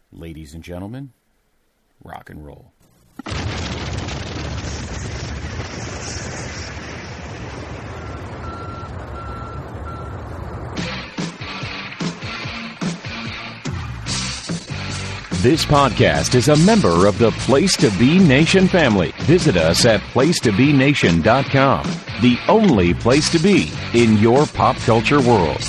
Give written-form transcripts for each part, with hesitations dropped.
Ladies and gentlemen, rock and roll. This podcast is a member of the Place to Be Nation family. Visit us at placetobenation.com, the only place to be in your pop culture world.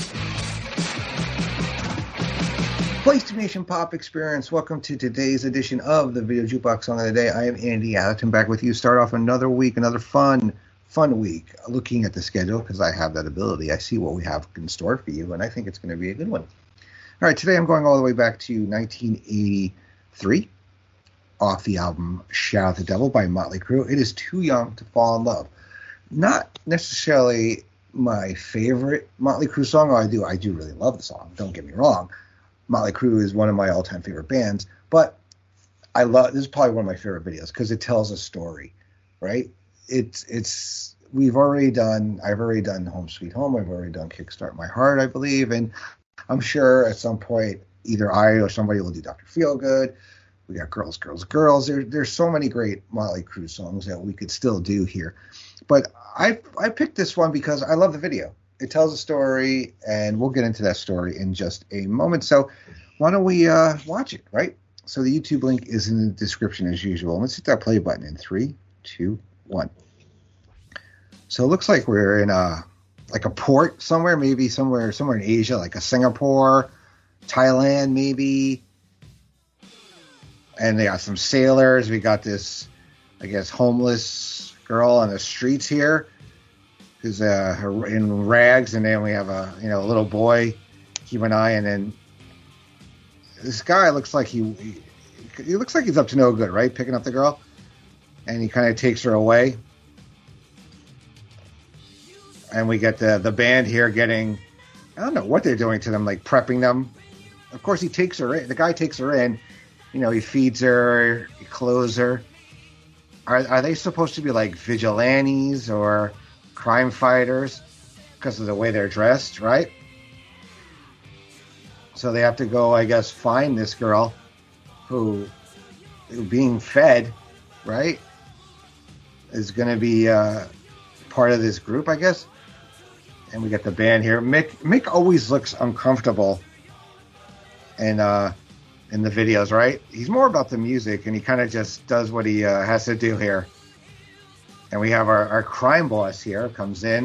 Place to Be Nation Pop Experience. Welcome to today's edition of the Video Jukebox Song of the Day. I am Andy Atherton, back with you. Start off another week, another fun week. Looking at the schedule, because I have that ability. I see what we have in store for you, and I think it's going to be a good one. All right, today I'm going all the way back to 1983, off the album Shout at the Devil by Motley Crue. It is Too Young to Fall in Love. Not necessarily my favorite Motley Crue song. Oh, I do really love the song, don't get me wrong. Motley Crue is one of my all-time favorite bands, but this is probably one of my favorite videos because it tells a story, right? I've already done Home Sweet Home. I've already done Kickstart My Heart, I believe, and I'm sure at some point either I or somebody will do Dr. Feelgood. We got Girls, Girls, Girls. There's so many great Motley Crue songs that we could still do here. But I picked this one because I love the video. It tells a story, and we'll get into that story in just a moment. So why don't we watch it, right? So the YouTube link is in the description as usual. Let's hit that play button in 3, 2, 1. So it looks like we're in a port somewhere, maybe somewhere in Asia, like a Singapore, Thailand, maybe. And they got some sailors. We got this, I guess, homeless girl on the streets here who's in rags, and then we have a little boy. Keep an eye, and then this guy looks like he looks like he's up to no good, right? Picking up the girl, and he kind of takes her away. And we get the band here getting, I don't know what they're doing to them, like prepping them. Of course, he takes her in. The guy takes her in. He feeds her, he clothes her. Are they supposed to be like vigilantes or crime fighters because of the way they're dressed, right? So they have to go, I guess, find this girl who being fed, right, is going to be part of this group, I guess. And we get the band here. Mick always looks uncomfortable in the videos, right? He's more about the music, and he kind of just does what he has to do here. And we have our crime boss here, comes in.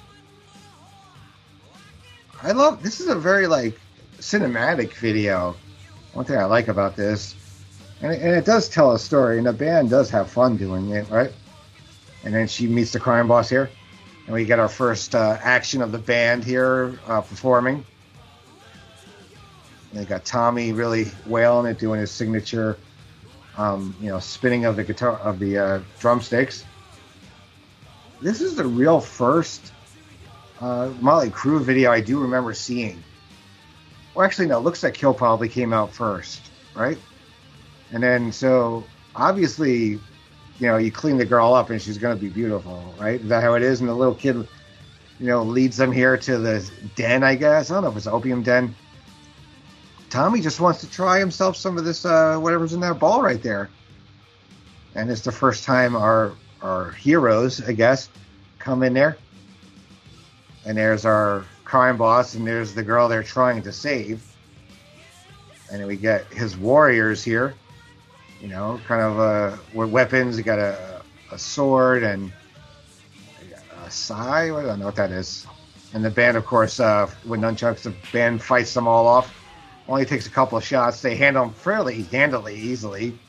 This is a very, cinematic video. One thing I like about this. And it does tell a story, and the band does have fun doing it, right? And then she meets the crime boss here. And we get our first action of the band here performing. And they got Tommy really wailing it, doing his signature, spinning of the guitar, of the drumsticks. This is the real first Motley Crue video I do remember seeing. Well, actually, no, it looks like Kill probably came out first, right? And then, so, obviously, you clean the girl up and she's going to be beautiful, right? Is that how it is? And the little kid, leads them here to the den, I guess. I don't know if it's an opium den. Tommy just wants to try himself some of this, whatever's in that ball right there. And it's the first time our heroes, I guess, come in there. And there's our crime boss, and there's the girl they're trying to save. And then we get his warriors here. Kind of with weapons. You got a sword and a sai. I don't know what that is. And the band, of course, with nunchucks, the band fights them all off. Only takes a couple of shots. They handle them fairly handily, easily.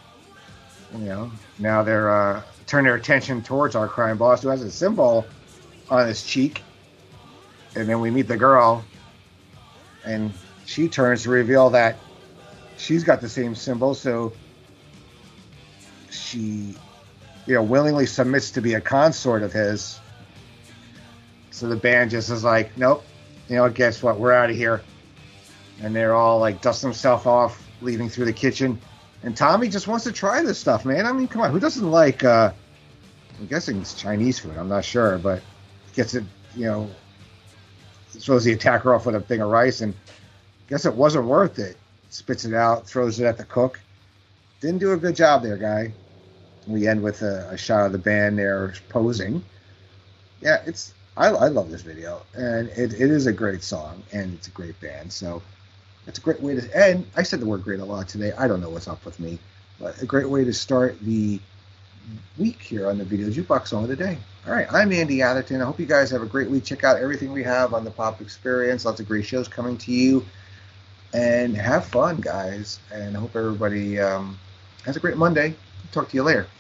Now they're turn their attention towards our crime boss, who has a symbol on his cheek. And then we meet the girl, and she turns to reveal that she's got the same symbol, so she, willingly submits to be a consort of his. So the band just is like, nope, guess what? We're out of here. And they're all dust themselves off, leaving through the kitchen. And Tommy just wants to try this stuff, man. I mean, come on, who doesn't like? I'm guessing it's Chinese food. I'm not sure, but gets it, suppose he attack her off with a thing of rice, and I guess it wasn't worth it. spits it out, throws it at the cook. Didn't do a good job there, guy. We end with a shot of the band there posing. Yeah, I love this video, and it is a great song, and it's a great band. So it's a great way to end. I said the word great a lot today. I don't know what's up with me, but a great way to start the week here on the Video Jukebox Song of the Day. All right, I'm Andy Atherton. I hope you guys have a great week. Check out everything we have on the Pop Experience. Lots of great shows coming to you. And have fun, guys. And I hope everybody has a great Monday. Talk to you later.